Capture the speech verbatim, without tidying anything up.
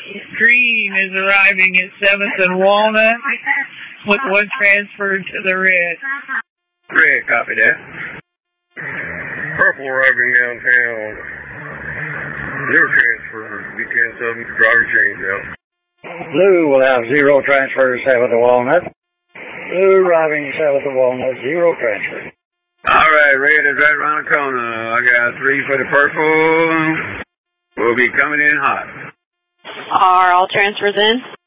Green is arriving at seventh and Walnut with one transfer to the red. Red, copy that. Purple arriving downtown. Zero transfer. Be ten seven, driver change out. Blue will have zero transfer, seventh to Walnut. Blue arriving seventh to Walnut, zero transfer. All right, red is right around the corner. I got three for the purple. We'll be coming in hot. Are all transfers in?